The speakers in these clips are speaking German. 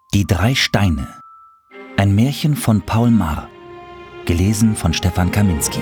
Die 3 Steine. Ein Märchen von Paul Maar. Gelesen von Stefan Kaminski.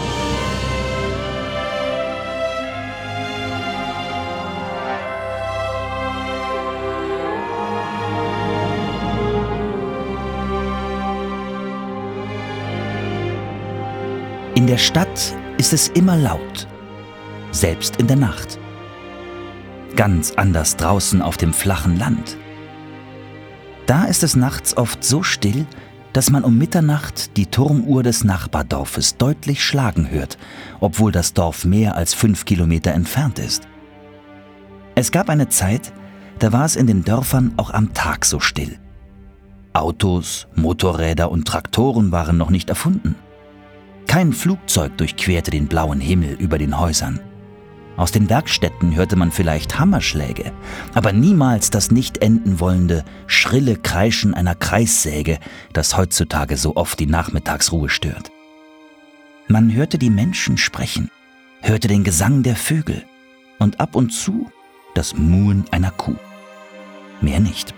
In der Stadt ist es immer laut, selbst in der Nacht. Ganz anders draußen auf dem flachen Land. Da ist es nachts oft so still, dass man um Mitternacht die Turmuhr des Nachbardorfes deutlich schlagen hört, obwohl das Dorf mehr als 5 Kilometer entfernt ist. Es gab eine Zeit, da war es in den Dörfern auch am Tag so still. Autos, Motorräder und Traktoren waren noch nicht erfunden. Kein Flugzeug durchquerte den blauen Himmel über den Häusern. Aus den Werkstätten hörte man vielleicht Hammerschläge, aber niemals das nicht enden wollende, schrille Kreischen einer Kreissäge, das heutzutage so oft die Nachmittagsruhe stört. Man hörte die Menschen sprechen, hörte den Gesang der Vögel und ab und zu das Muhen einer Kuh. Mehr nicht.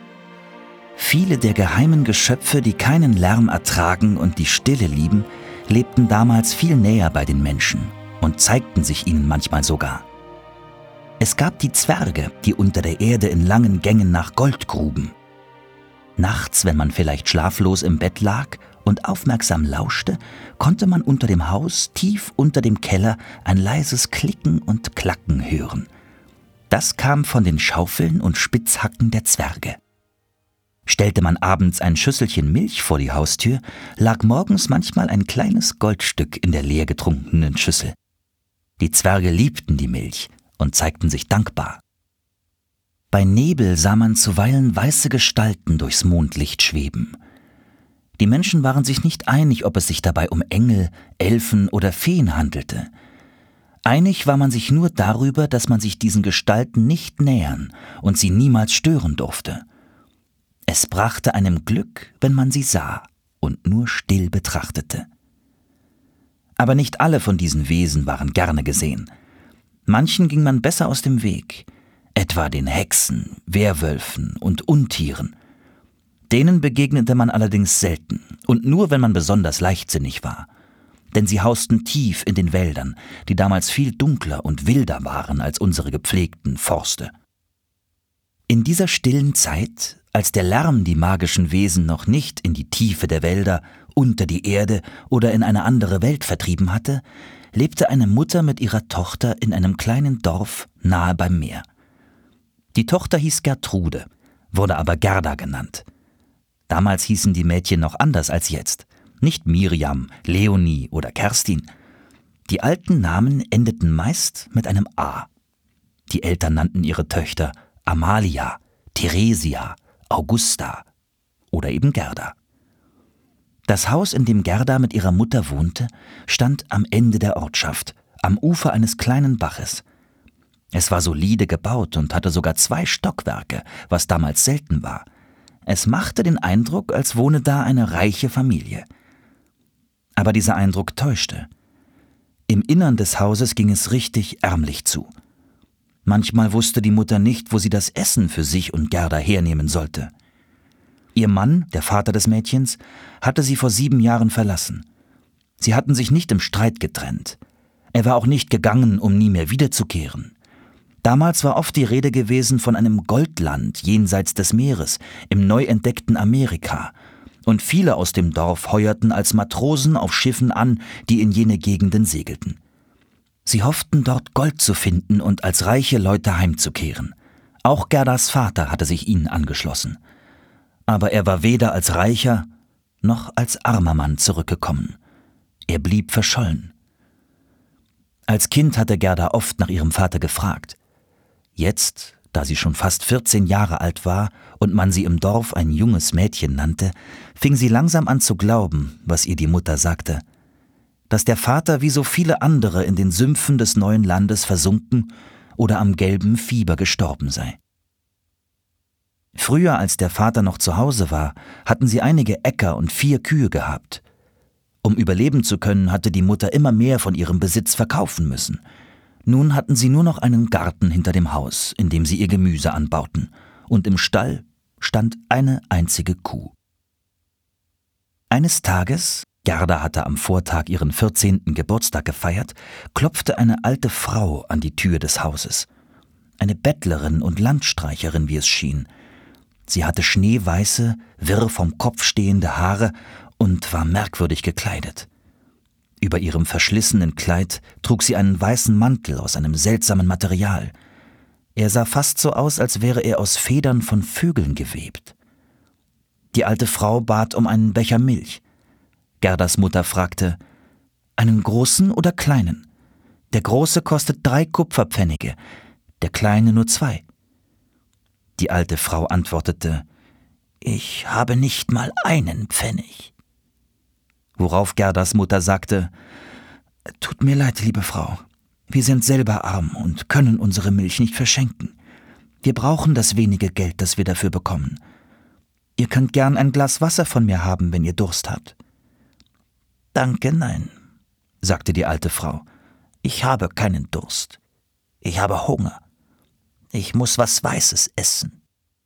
Viele der geheimen Geschöpfe, die keinen Lärm ertragen und die Stille lieben, lebten damals viel näher bei den Menschen und zeigten sich ihnen manchmal sogar. Es gab die Zwerge, die unter der Erde in langen Gängen nach Gold gruben. Nachts, wenn man vielleicht schlaflos im Bett lag und aufmerksam lauschte, konnte man unter dem Haus, tief unter dem Keller, ein leises Klicken und Klacken hören. Das kam von den Schaufeln und Spitzhacken der Zwerge. Stellte man abends ein Schüsselchen Milch vor die Haustür, lag morgens manchmal ein kleines Goldstück in der leer getrunkenen Schüssel. Die Zwerge liebten die Milch und zeigten sich dankbar. Bei Nebel sah man zuweilen weiße Gestalten durchs Mondlicht schweben. Die Menschen waren sich nicht einig, ob es sich dabei um Engel, Elfen oder Feen handelte. Einig war man sich nur darüber, dass man sich diesen Gestalten nicht nähern und sie niemals stören durfte. Es brachte einem Glück, wenn man sie sah und nur still betrachtete. Aber nicht alle von diesen Wesen waren gerne gesehen. Manchen ging man besser aus dem Weg, etwa den Hexen, Werwölfen und Untieren. Denen begegnete man allerdings selten und nur, wenn man besonders leichtsinnig war. Denn sie hausten tief in den Wäldern, die damals viel dunkler und wilder waren als unsere gepflegten Forste. In dieser stillen Zeit, als der Lärm die magischen Wesen noch nicht in die Tiefe der Wälder, unter die Erde oder in eine andere Welt vertrieben hatte, lebte eine Mutter mit ihrer Tochter in einem kleinen Dorf nahe beim Meer. Die Tochter hieß Gertrude, wurde aber Gerda genannt. Damals hießen die Mädchen noch anders als jetzt, nicht Miriam, Leonie oder Kerstin. Die alten Namen endeten meist mit einem A. Die Eltern nannten ihre Töchter Amalia, Theresia, Augusta oder eben Gerda. Das Haus, in dem Gerda mit ihrer Mutter wohnte, stand am Ende der Ortschaft, am Ufer eines kleinen Baches. Es war solide gebaut und hatte sogar 2 Stockwerke, was damals selten war. Es machte den Eindruck, als wohne da eine reiche Familie. Aber dieser Eindruck täuschte. Im Innern des Hauses ging es richtig ärmlich zu. Manchmal wusste die Mutter nicht, wo sie das Essen für sich und Gerda hernehmen sollte. Ihr Mann, der Vater des Mädchens, hatte sie vor 7 Jahren verlassen. Sie hatten sich nicht im Streit getrennt. Er war auch nicht gegangen, um nie mehr wiederzukehren. Damals war oft die Rede gewesen von einem Goldland jenseits des Meeres, im neu entdeckten Amerika. Und viele aus dem Dorf heuerten als Matrosen auf Schiffen an, die in jene Gegenden segelten. Sie hofften, dort Gold zu finden und als reiche Leute heimzukehren. Auch Gerdas Vater hatte sich ihnen angeschlossen. Aber er war weder als reicher noch als armer Mann zurückgekommen. Er blieb verschollen. Als Kind hatte Gerda oft nach ihrem Vater gefragt. Jetzt, da sie schon fast 14 Jahre alt war und man sie im Dorf ein junges Mädchen nannte, fing sie langsam an zu glauben, was ihr die Mutter sagte, dass der Vater wie so viele andere in den Sümpfen des neuen Landes versunken oder am gelben Fieber gestorben sei. Früher, als der Vater noch zu Hause war, hatten sie einige Äcker und 4 Kühe gehabt. Um überleben zu können, hatte die Mutter immer mehr von ihrem Besitz verkaufen müssen. Nun hatten sie nur noch einen Garten hinter dem Haus, in dem sie ihr Gemüse anbauten, und im Stall stand eine einzige Kuh. Eines Tages, Gerda hatte am Vortag ihren 14. Geburtstag gefeiert, klopfte eine alte Frau an die Tür des Hauses. Eine Bettlerin und Landstreicherin, wie es schien. Sie hatte schneeweiße, wirr vom Kopf stehende Haare und war merkwürdig gekleidet. Über ihrem verschlissenen Kleid trug sie einen weißen Mantel aus einem seltsamen Material. Er sah fast so aus, als wäre er aus Federn von Vögeln gewebt. Die alte Frau bat um einen Becher Milch. Gerdas Mutter fragte: »Einen großen oder kleinen? Der große kostet 3 Kupferpfennige, der kleine nur 2. Die alte Frau antwortete: »Ich habe nicht mal einen Pfennig.« Worauf Gerdas Mutter sagte: »Tut mir leid, liebe Frau. Wir sind selber arm und können unsere Milch nicht verschenken. Wir brauchen das wenige Geld, das wir dafür bekommen. Ihr könnt gern ein Glas Wasser von mir haben, wenn ihr Durst habt.« »Danke, nein«, sagte die alte Frau. »Ich habe keinen Durst. Ich habe Hunger. Ich muss was Weißes essen.«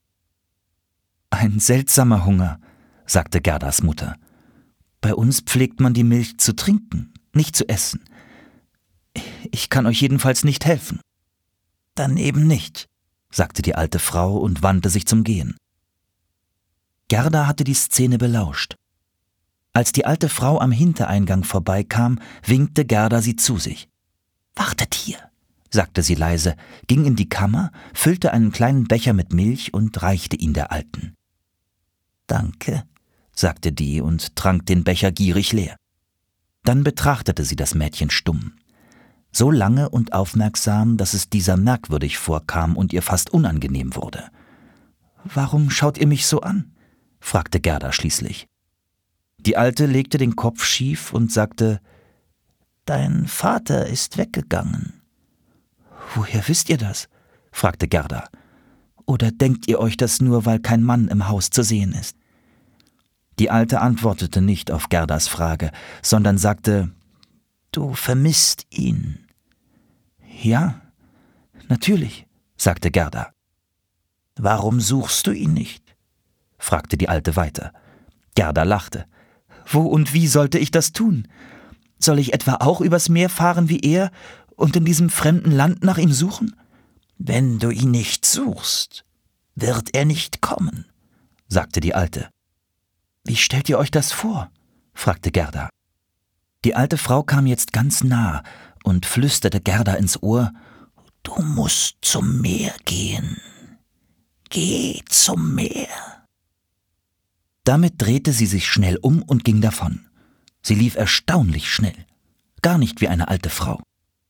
»Ein seltsamer Hunger«, sagte Gerdas Mutter. »Bei uns pflegt man die Milch zu trinken, nicht zu essen. Ich kann euch jedenfalls nicht helfen.« »Dann eben nicht«, sagte die alte Frau und wandte sich zum Gehen. Gerda hatte die Szene belauscht. Als die alte Frau am Hintereingang vorbeikam, winkte Gerda sie zu sich. »Wartet hier«, sagte sie leise, ging in die Kammer, füllte einen kleinen Becher mit Milch und reichte ihn der Alten. »Danke«, sagte die und trank den Becher gierig leer. Dann betrachtete sie das Mädchen stumm. So lange und aufmerksam, dass es dieser merkwürdig vorkam und ihr fast unangenehm wurde. »Warum schaut ihr mich so an?« fragte Gerda schließlich. Die Alte legte den Kopf schief und sagte: »Dein Vater ist weggegangen.« »Woher wisst ihr das?« fragte Gerda. »Oder denkt ihr euch das nur, weil kein Mann im Haus zu sehen ist?« Die Alte antwortete nicht auf Gerdas Frage, sondern sagte: »Du vermisst ihn.« »Ja, natürlich«, sagte Gerda. »Warum suchst du ihn nicht?« fragte die Alte weiter. Gerda lachte. »Wo und wie sollte ich das tun? Soll ich etwa auch übers Meer fahren wie er und in diesem fremden Land nach ihm suchen?« »Wenn du ihn nicht suchst, wird er nicht kommen«, sagte die Alte. »Wie stellt ihr euch das vor?« fragte Gerda. Die alte Frau kam jetzt ganz nah und flüsterte Gerda ins Ohr: »Du musst zum Meer gehen. Geh zum Meer.« Damit drehte sie sich schnell um und ging davon. Sie lief erstaunlich schnell, gar nicht wie eine alte Frau.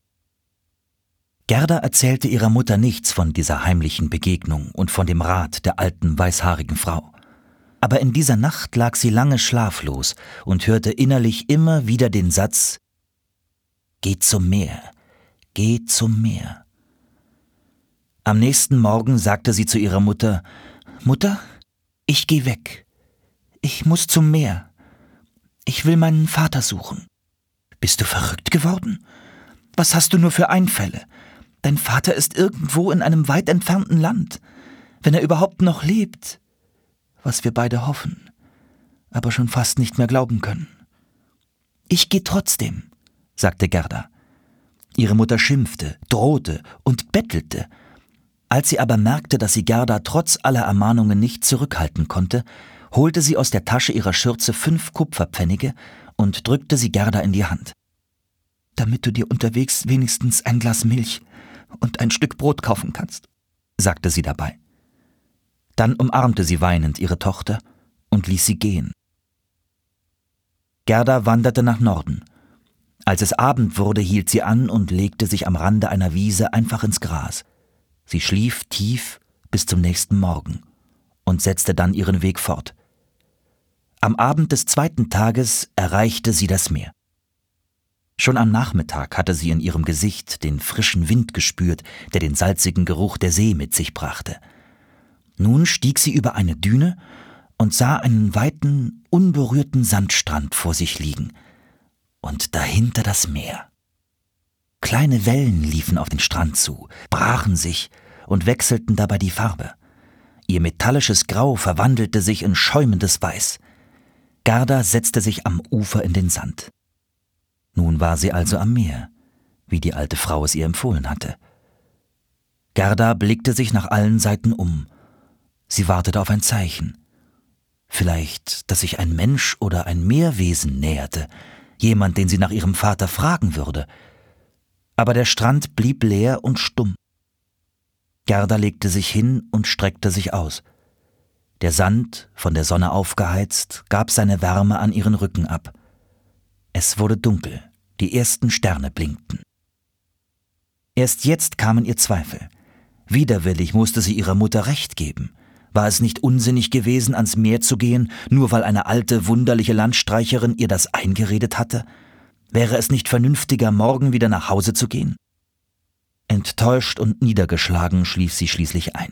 Gerda erzählte ihrer Mutter nichts von dieser heimlichen Begegnung und von dem Rat der alten, weißhaarigen Frau. Aber in dieser Nacht lag sie lange schlaflos und hörte innerlich immer wieder den Satz: »Geh zum Meer, geh zum Meer.« Am nächsten Morgen sagte sie zu ihrer Mutter: »Mutter, ich geh weg. Ich muss zum Meer. Ich will meinen Vater suchen.« »Bist du verrückt geworden? Was hast du nur für Einfälle? Dein Vater ist irgendwo in einem weit entfernten Land, wenn er überhaupt noch lebt, was wir beide hoffen, aber schon fast nicht mehr glauben können.« »Ich geh trotzdem«, sagte Gerda. Ihre Mutter schimpfte, drohte und bettelte. Als sie aber merkte, dass sie Gerda trotz aller Ermahnungen nicht zurückhalten konnte, holte sie aus der Tasche ihrer Schürze 5 Kupferpfennige und drückte sie Gerda in die Hand. »Damit du dir unterwegs wenigstens ein Glas Milch und ein Stück Brot kaufen kannst«, sagte sie dabei. Dann umarmte sie weinend ihre Tochter und ließ sie gehen. Gerda wanderte nach Norden. Als es Abend wurde, hielt sie an und legte sich am Rande einer Wiese einfach ins Gras. Sie schlief tief bis zum nächsten Morgen und setzte dann ihren Weg fort. Am Abend des 2. Tages erreichte sie das Meer. Schon am Nachmittag hatte sie in ihrem Gesicht den frischen Wind gespürt, der den salzigen Geruch der See mit sich brachte. Nun stieg sie über eine Düne und sah einen weiten, unberührten Sandstrand vor sich liegen und dahinter das Meer. Kleine Wellen liefen auf den Strand zu, brachen sich und wechselten dabei die Farbe. Ihr metallisches Grau verwandelte sich in schäumendes Weiß. Gerda setzte sich am Ufer in den Sand. Nun war sie also am Meer, wie die alte Frau es ihr empfohlen hatte. Gerda blickte sich nach allen Seiten um. Sie wartete auf ein Zeichen. Vielleicht, dass sich ein Mensch oder ein Meerwesen näherte, jemand, den sie nach ihrem Vater fragen würde. Aber der Strand blieb leer und stumm. Gerda legte sich hin und streckte sich aus. Der Sand, von der Sonne aufgeheizt, gab seine Wärme an ihren Rücken ab. Es wurde dunkel, die ersten Sterne blinkten. Erst jetzt kamen ihr Zweifel. Widerwillig musste sie ihrer Mutter Recht geben. War es nicht unsinnig gewesen, ans Meer zu gehen, nur weil eine alte, wunderliche Landstreicherin ihr das eingeredet hatte? Wäre es nicht vernünftiger, morgen wieder nach Hause zu gehen? Enttäuscht und niedergeschlagen schlief sie schließlich ein.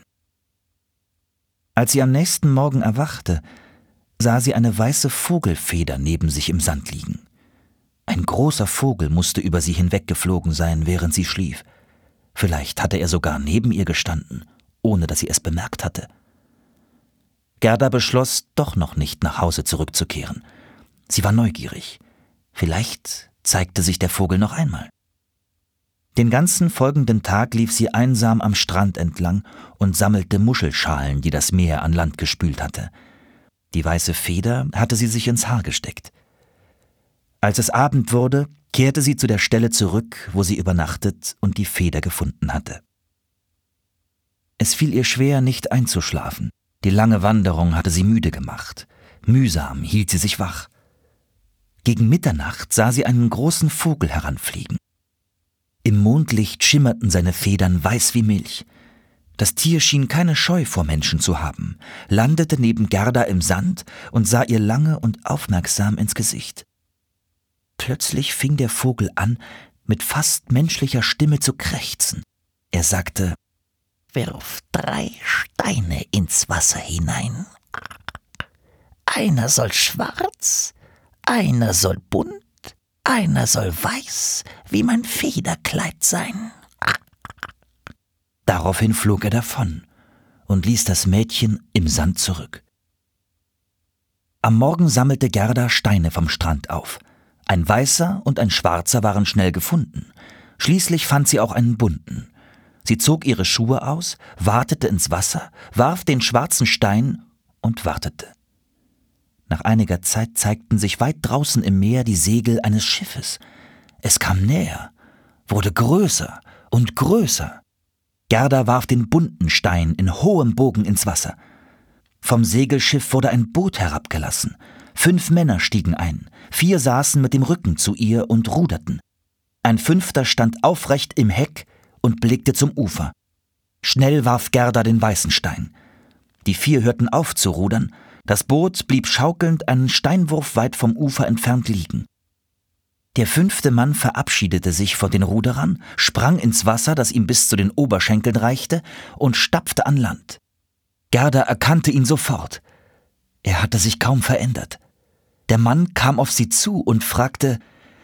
Als sie am nächsten Morgen erwachte, sah sie eine weiße Vogelfeder neben sich im Sand liegen. Ein großer Vogel musste über sie hinweggeflogen sein, während sie schlief. Vielleicht hatte er sogar neben ihr gestanden, ohne dass sie es bemerkt hatte. Gerda beschloss, doch noch nicht nach Hause zurückzukehren. Sie war neugierig. Vielleicht zeigte sich der Vogel noch einmal. Den ganzen folgenden Tag lief sie einsam am Strand entlang und sammelte Muschelschalen, die das Meer an Land gespült hatte. Die weiße Feder hatte sie sich ins Haar gesteckt. Als es Abend wurde, kehrte sie zu der Stelle zurück, wo sie übernachtet und die Feder gefunden hatte. Es fiel ihr schwer, nicht einzuschlafen. Die lange Wanderung hatte sie müde gemacht. Mühsam hielt sie sich wach. Gegen Mitternacht sah sie einen großen Vogel heranfliegen. Im Mondlicht schimmerten seine Federn weiß wie Milch. Das Tier schien keine Scheu vor Menschen zu haben, landete neben Gerda im Sand und sah ihr lange und aufmerksam ins Gesicht. Plötzlich fing der Vogel an, mit fast menschlicher Stimme zu krächzen. Er sagte: »Wirf 3 Steine ins Wasser hinein. Einer soll schwarz, einer soll bunt, einer soll weiß, wie mein Federkleid sein.« Daraufhin flog er davon und ließ das Mädchen im Sand zurück. Am Morgen sammelte Gerda Steine vom Strand auf. Ein weißer und ein schwarzer waren schnell gefunden. Schließlich fand sie auch einen bunten. Sie zog ihre Schuhe aus, watete ins Wasser, warf den schwarzen Stein und wartete. Nach einiger Zeit zeigten sich weit draußen im Meer die Segel eines Schiffes. Es kam näher, wurde größer und größer. Gerda warf den bunten Stein in hohem Bogen ins Wasser. Vom Segelschiff wurde ein Boot herabgelassen. 5 Männer stiegen ein, 4 saßen mit dem Rücken zu ihr und ruderten. Ein 5. stand aufrecht im Heck und blickte zum Ufer. Schnell warf Gerda den weißen Stein. Die 4 hörten auf zu rudern. Das Boot blieb schaukelnd einen Steinwurf weit vom Ufer entfernt liegen. Der 5. Mann verabschiedete sich von den Ruderern, sprang ins Wasser, das ihm bis zu den Oberschenkeln reichte, und stapfte an Land. Gerda erkannte ihn sofort. Er hatte sich kaum verändert. Der Mann kam auf sie zu und fragte: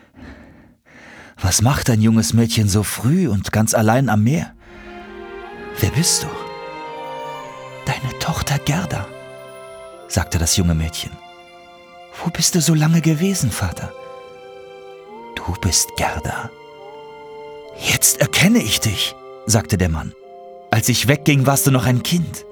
»Was macht ein junges Mädchen so früh und ganz allein am Meer?« »Wer bist du?« »Deine Tochter Gerda«, sagte das junge Mädchen. »Wo bist du so lange gewesen, Vater?« »Du bist Gerda.« »Jetzt erkenne ich dich«, sagte der Mann. »Als ich wegging, warst du noch ein Kind.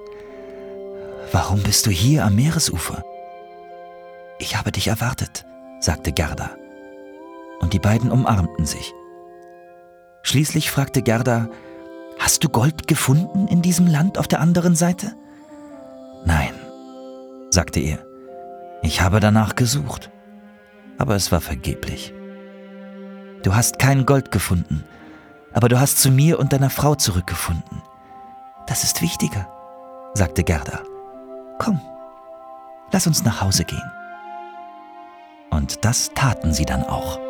Warum bist du hier am Meeresufer?« »Ich habe dich erwartet«, sagte Gerda. Und die beiden umarmten sich. Schließlich fragte Gerda: »Hast du Gold gefunden in diesem Land auf der anderen Seite?« »Nein«, sagte er. »Ich habe danach gesucht, aber es war vergeblich.« »Du hast kein Gold gefunden, aber du hast zu mir und deiner Frau zurückgefunden. Das ist wichtiger«, sagte Gerda. »Komm, lass uns nach Hause gehen.« Und das taten sie dann auch.